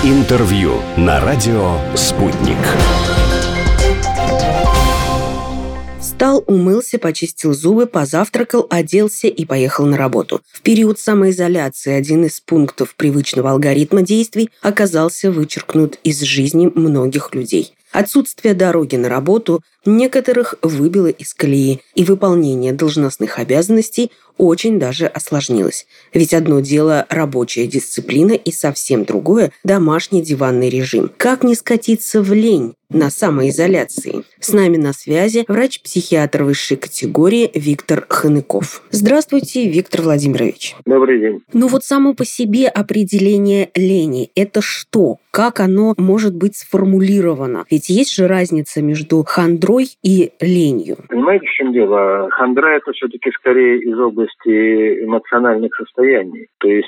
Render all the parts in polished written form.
Интервью на радио «Спутник». Встал, умылся, почистил зубы, позавтракал, оделся и поехал на работу. В период самоизоляции один из пунктов привычного алгоритма действий оказался вычеркнут из жизни многих людей. Отсутствие дороги на работу некоторых выбило из колеи, и выполнение должностных обязанностей очень даже осложнилось. Ведь одно дело рабочая дисциплина и совсем другое – домашний диванный режим. Как не скатиться в лень на самоизоляции? С нами на связи врач-психиатр высшей категории Виктор Ханыков. Здравствуйте, Виктор Владимирович. Добрый день. Вот само по себе определение лени – это что? Как оно может быть сформулировано? Ведь есть же разница между хандрой и ленью. Понимаете, в чем дело? Хандра – это все-таки скорее из области эмоциональных состояний. То есть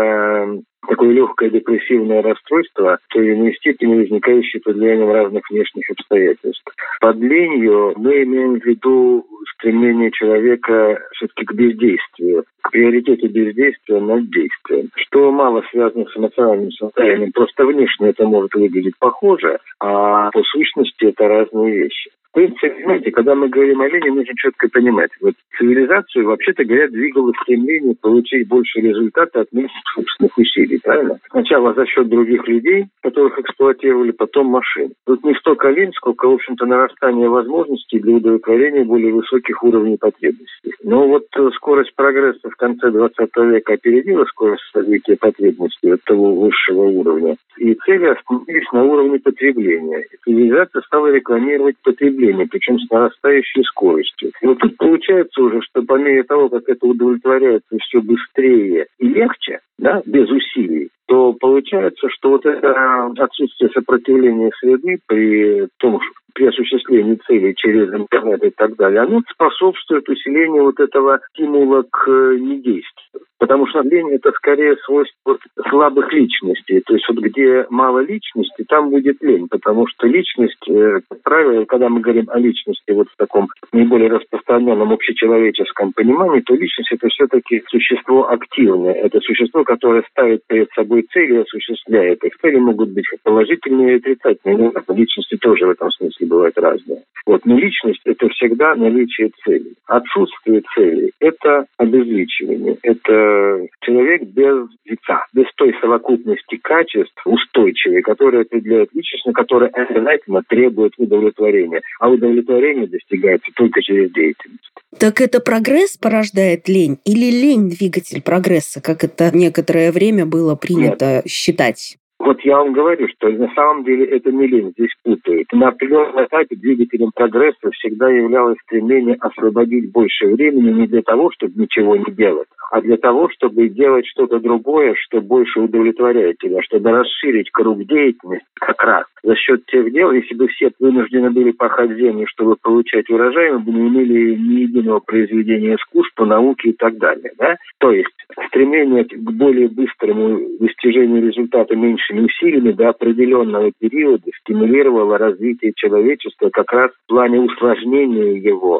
это такое легкое депрессивное расстройство в той или иной степени, возникающее под влиянием разных внешних обстоятельств. Под ленью мы имеем в виду стремление человека все-таки к бездействию, к приоритету бездействия над действием, что мало связано с эмоциональным состоянием. Просто внешне это может выглядеть похоже, а по сущности это разные вещи. В принципе, понимаете, когда мы говорим о лени, нужно четко понимать. Вот цивилизацию, вообще-то говоря, двигало стремление получить больше результата от меньших собственных усилий, правильно? Сначала за счет других людей, которых эксплуатировали, потом машин. Тут не столько лень, сколько, в общем-то, нарастание возможностей для удовлетворения более высоких уровней потребностей. Но вот скорость прогресса в конце 20 века опередила скорость развития потребностей от того высшего уровня. И цели остановились на уровне потребления. И цивилизация стала рекламировать потребление, причем с нарастающей скоростью. И вот тут получается уже, что по мере того, как это удовлетворяется все быстрее и легче, да, без усилий, то получается, что вот это отсутствие сопротивления среды при осуществлении целей через интернет и так далее, оно способствует усилению вот этого стимула к недействию. Потому что лень – это скорее свойство слабых личностей. То есть вот где мало личности, там будет лень. Потому что личность, как правило, когда мы говорим о личности вот в таком наиболее распространенном общечеловеческом понимании, то личность – это все-таки существо активное. Это существо, которое ставит перед собой цели и осуществляет их. Цели могут быть положительные и отрицательные. Личности тоже в этом смысле бывают разные. Вот. Но личность – это всегда наличие целей. Отсутствие целей – это обезличивание. Это человек без лица, без той совокупности качеств устойчивой, которые определяют личность, которая обязательно требует удовлетворения. А удовлетворение достигается только через деятельность. Так это прогресс порождает лень или лень двигатель прогресса, как это некоторое время было принято считать? Вот я вам говорю, что на самом деле это не лень, здесь путают. На определенном этапе двигателем прогресса всегда являлось стремление освободить больше времени не для того, чтобы ничего не делать, а для того, чтобы делать что-то другое, что больше удовлетворяет тебя, чтобы расширить круг деятельности как раз за счет тех дел. Если бы все вынуждены были пахать землю, чтобы получать урожай, мы бы не имели ни единого произведения искусства, науки и так далее. Да? То есть стремление к более быстрому достижению результата меньшими усилиями до определенного периода стимулировало развитие человечества как раз в плане усложнения его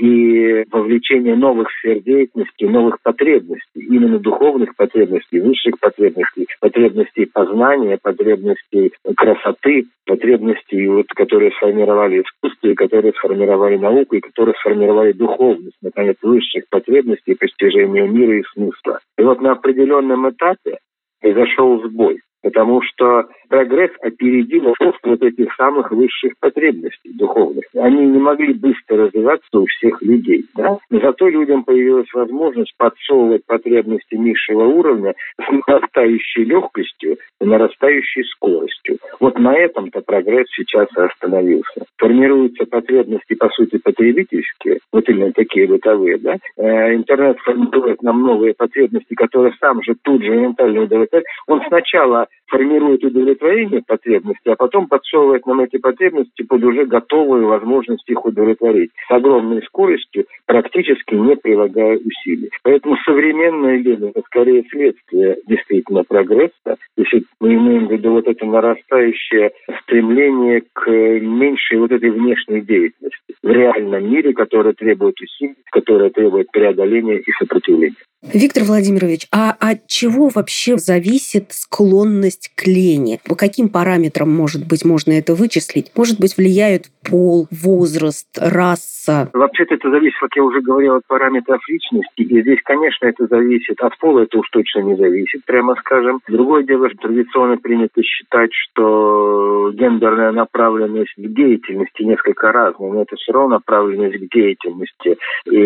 и вовлечения новых сфер деятельности, новых потребностей, именно духовных потребностей, высших потребностей, потребностей познания, потребностей красоты, потребностей, вот, которые сформировали искусство, и которые сформировали науку, и которые сформировали духовность, наконец, высших потребностей постижения мира и смысла. И вот на определенном этапе произошел сбой. Потому что прогресс опередил рост вот этих самых высших потребностей духовных. Они не могли быстро развиваться у всех людей. Да? Но зато людям появилась возможность подсовывать потребности низшего уровня с нарастающей легкостью и нарастающей скоростью. Вот на этом-то прогресс сейчас и остановился. Формируются потребности, по сути, потребительские, вот именно такие бытовые. Да? Интернет формирует нам новые потребности, которые сам же тут же моментально удовлетворяет. Он сначала формирует удовлетворение потребностей, а потом подсовывает нам эти потребности под уже готовые возможности их удовлетворить с огромной скоростью, практически не прилагая усилий. Поэтому современная лень – это скорее следствие действительно прогресса, если мы имеем в виду вот это нарастающее стремление к меньшей вот этой внешней деятельности в реальном мире, которая требует усилий, которая требует преодоления и сопротивления. Виктор Владимирович, а от чего вообще зависит склонность к лени? По каким параметрам, может быть, можно это вычислить? Может быть, влияют пол, возраст, раса? Вообще-то это зависит, как я уже говорил, от параметров личности. И здесь, конечно, это зависит от пола, это уж точно не зависит, прямо скажем. Другое дело, что традиционно принято считать, что гендерная направленность к деятельности несколько разная, но это все равно направленность к деятельности.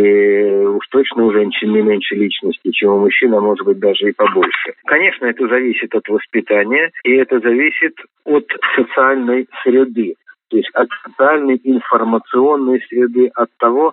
И уж точно у женщин не меньше личности, чем у мужчин, а может быть даже и побольше. Конечно, это зависит от воспитания, и это зависит от социальной среды. То есть от социальной информационной среды, от того,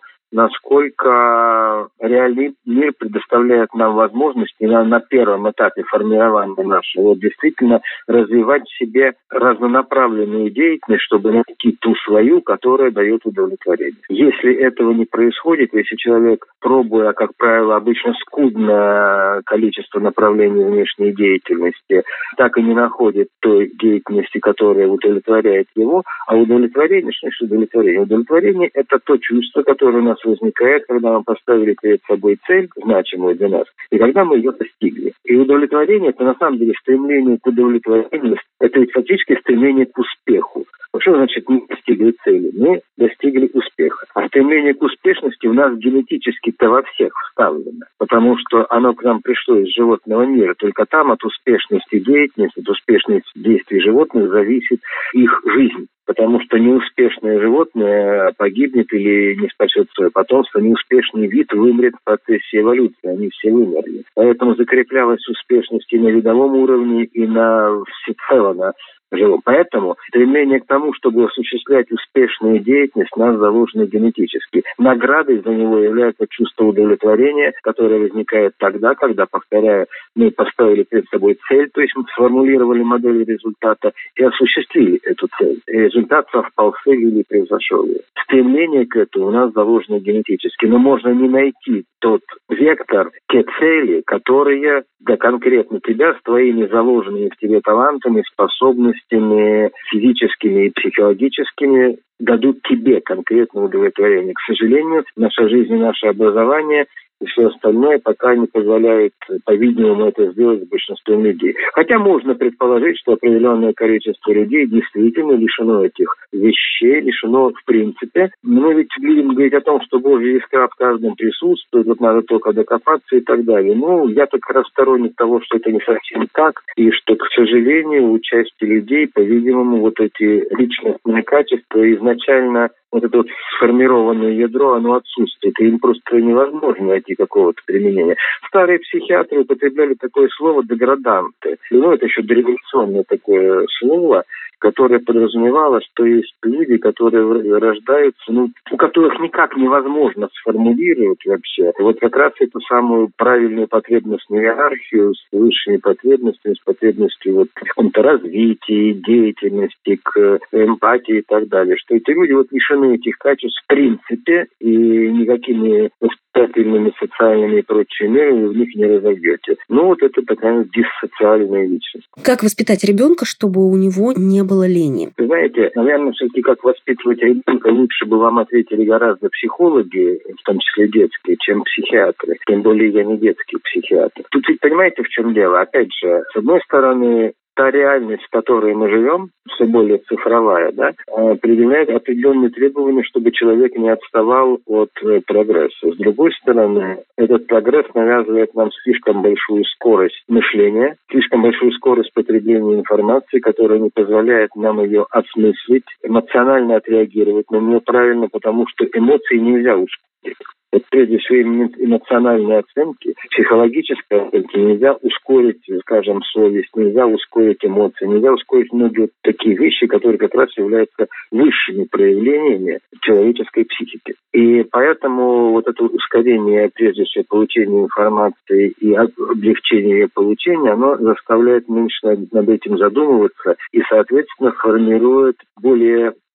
насколько реальный мир предоставляет нам возможности на первом этапе формирования нашего действительно развивать в себе разнонаправленную деятельность, чтобы найти ту свою, которая дает удовлетворение. Если этого не происходит, если человек, пробуя, как правило, обычно скудное количество направлений внешней деятельности, так и не находит той деятельности, которая удовлетворяет его, а удовлетворение, что значит удовлетворение? Удовлетворение – это то чувство, которое у нас возникает, когда мы поставили перед собой цель, значимую для нас, и когда мы ее достигли. И удовлетворение – это на самом деле стремление к удовлетворению, это ведь фактически стремление к успеху. Что значит мы достигли цели? Мы достигли успеха. А стремление к успешности у нас генетически-то во всех вставлено, потому что оно к нам пришло из животного мира. Только там от успешности деятельности, от успешности действий животных зависит их жизнь. Потому что неуспешное животное погибнет или не спасет свое потомство, неуспешный вид вымрет в процессе эволюции, они все вымерли. Поэтому закреплялась успешность и на видовом уровне, и на всецело на живом. Поэтому стремление к тому, чтобы осуществлять успешную деятельность, у нас заложено генетически. Наградой за него является чувство удовлетворения, которое возникает тогда, когда, повторяю, мы поставили перед собой цель, то есть мы сформулировали модель результата и осуществили эту цель. И результат совпал с целью или превзошел ее. Стремление к этому у нас заложено генетически, но можно не найти тот вектор, те цели, которые для конкретно тебя с твоими заложенными в тебе талантами, способностями физическими и психологическими дадут тебе конкретное удовлетворение. К сожалению, наша жизнь и наше образование и все остальное пока не позволяет, по-видимому, это сделать с большинством людей. Хотя можно предположить, что определенное количество людей действительно лишено этих вещей, лишено в принципе. Мы ведь будем говорить о том, что Божья искра в каждом присутствует, вот надо только докопаться и так далее. Ну, я так раз сторонник того, что это не совсем так, и что, к сожалению, у части людей, по-видимому, вот эти личностные качества изначально, вот это вот сформированное ядро, оно отсутствует, и им просто невозможно найти какого-то применения. Старые психиатры употребляли такое слово «деграданты». Ну, это еще дореволюционное такое слово, которое подразумевало, что есть люди, которые рождаются, у которых никак невозможно сформулировать вообще. Вот как раз эту самую правильную потребностную иерархию с высшими потребностями, с потребностью вот в каком-то развитии, деятельности, к эмпатии и так далее. Что эти люди вот лишены этих качеств в принципе, и никакими воспитательными, социальными и прочими мерами в них не разовьете. Ну, вот это такая диссоциальная личность. Как воспитать ребенка, чтобы у него не было лени? Вы знаете, наверное, все-таки как воспитывать ребенка лучше бы вам ответили гораздо психологи, в том числе детские, чем психиатры. Тем более я не детский психиатр. Тут ведь понимаете, в чем дело? Опять же, с одной стороны, та реальность, в которой мы живем, все более цифровая, да, предъявляет определенные требования, чтобы человек не отставал от прогресса. С другой стороны, этот прогресс навязывает нам слишком большую скорость мышления, слишком большую скорость потребления информации, которая не позволяет нам ее осмыслить, эмоционально отреагировать на нее правильно, потому что эмоции нельзя ускорить. Вот прежде всего эмоциональные оценки, психологические оценки нельзя ускорить, скажем, совесть, нельзя ускорить эмоции, нельзя ускорить многие вот такие вещи, которые как раз являются высшими проявлениями человеческой психики. И поэтому вот это ускорение, прежде всего, получения информации и облегчение ее получения, оно заставляет меньше над этим задумываться и, соответственно, формирует более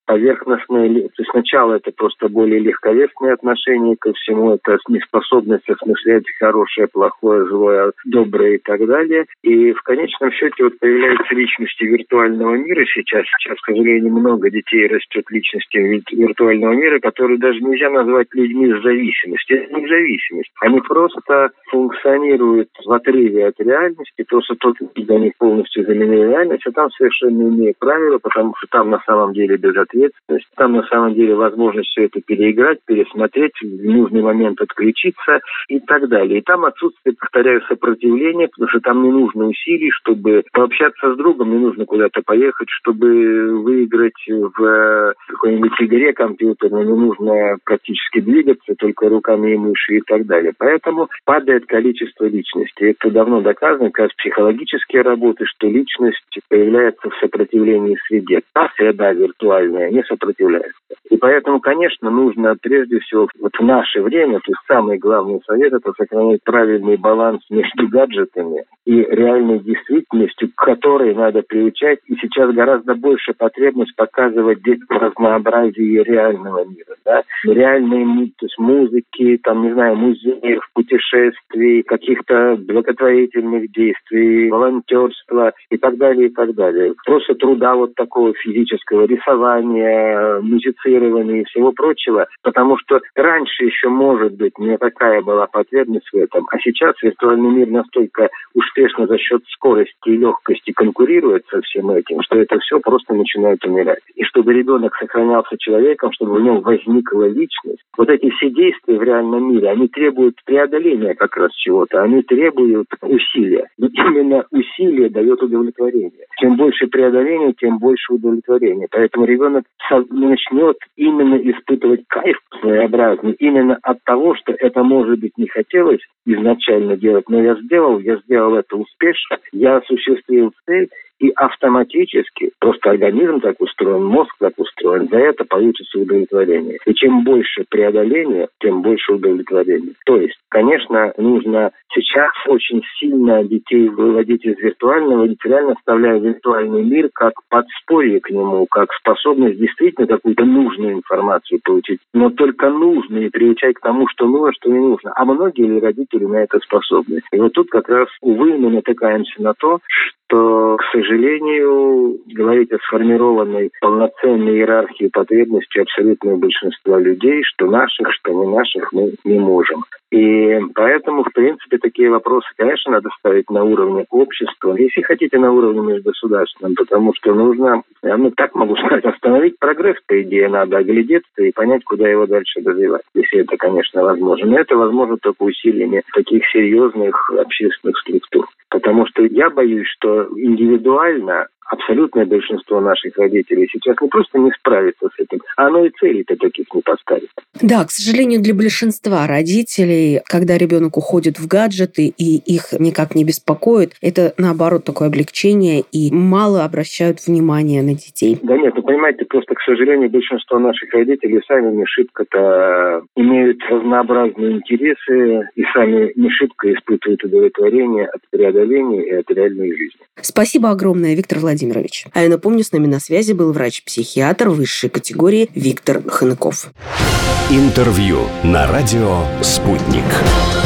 поверхностное, то есть сначала это просто более легковесное отношение ко всему, это неспособность осмыслять хорошее, плохое, злое, доброе и так далее. И в конечном счете появляются личности виртуального мира сейчас. Сейчас, к сожалению, много детей растет личностями виртуального мира, которые даже нельзя назвать людьми с зависимостью. Это не зависимость. Они просто функционируют в отрыве от реальности, просто тот для них полностью заменил реальность, а там совершенно иные правила, потому что там на самом деле безответственность, там на самом деле возможность все это переиграть, пересмотреть, в нужный момент отключиться и так далее. И там отсутствует, повторяю, сопротивление, потому что там не нужно усилий, чтобы пообщаться с другом, не нужно куда-то поехать, чтобы выиграть в какой-нибудь игре компьютерной, не нужно практически двигаться, только руками и мышью и так далее. Поэтому падает количество личностей. Это давно доказано, как психологические работы, что личность появляется в сопротивлении среде. А среда виртуальная не сопротивляется. И поэтому, конечно, нужно прежде всего в наше время, то есть самый главный совет, это сохранять правильный баланс между гаджетами и реальной действительностью, к которой надо приучать. И сейчас гораздо больше потребность показывать детям разнообразие реального мира. Да? Реальные, то есть музыки, музеев, путешествий, каких-то благотворительных действий, волонтерства и так далее, и так далее. Просто труда такого физического, рисования, музицирования и всего прочего, потому что раньше еще, может быть, не такая была потребность в этом, а сейчас виртуальный мир настолько успешно за счет скорости и легкости конкурирует со всем этим, что это все просто начинает умирать. И чтобы ребенок сохранялся человеком, чтобы в нем возникла личность, эти все действия в реальном мире, они требуют преодоления как раз чего-то, они требуют усилия. И именно усилие дает удовлетворение. Чем больше преодоления, тем больше удовлетворения. Поэтому ребенок начнет именно испытывать кайф своеобразный, именно от того, что это, может быть, не хотелось изначально делать, но я сделал это успешно, я осуществил цель, и автоматически, просто организм так устроен, мозг так устроен, за это получится удовлетворение. И чем больше преодоления, тем больше удовлетворения. То есть, конечно, нужно сейчас очень сильно детей выводить из виртуального, ведь реально вставляя виртуальный мир как подспорье к нему, как способность действительно какую-то нужную информацию получить, но только нужную, и приучать к тому, что нужно, что не нужно. А многие ли родители на это способны? И тут как раз, увы, мы натыкаемся на то, что, к сожалению, говорить о сформированной полноценной иерархии потребностей абсолютного большинства людей, что наших, что не наших, мы не можем. И поэтому, в принципе, такие вопросы, конечно, надо ставить на уровне общества, если хотите, на уровне межгосударственном, потому что нужно, я так могу сказать, остановить прогресс, по идее, надо оглядеться и понять, куда его дальше развивать, если это, конечно, возможно. Но это возможно только усилиями таких серьезных общественных структур. Потому что я боюсь, что индивидуально абсолютное большинство наших родителей сейчас просто не справится с этим. А оно и целей-то таких не поставит. Да, к сожалению, для большинства родителей, когда ребенок уходит в гаджеты и их никак не беспокоит, это, наоборот, такое облегчение, и мало обращают внимание на детей. Да нет, понимаете, просто, к сожалению, большинство наших родителей сами не шибко-то имеют разнообразные интересы и сами не шибко испытывают удовлетворение от преодоления и от реальной жизни. Спасибо огромное, Виктор Владимирович. А я напомню, с нами на связи был врач-психиатр высшей категории Виктор Ханыков. Интервью на радио «Спутник».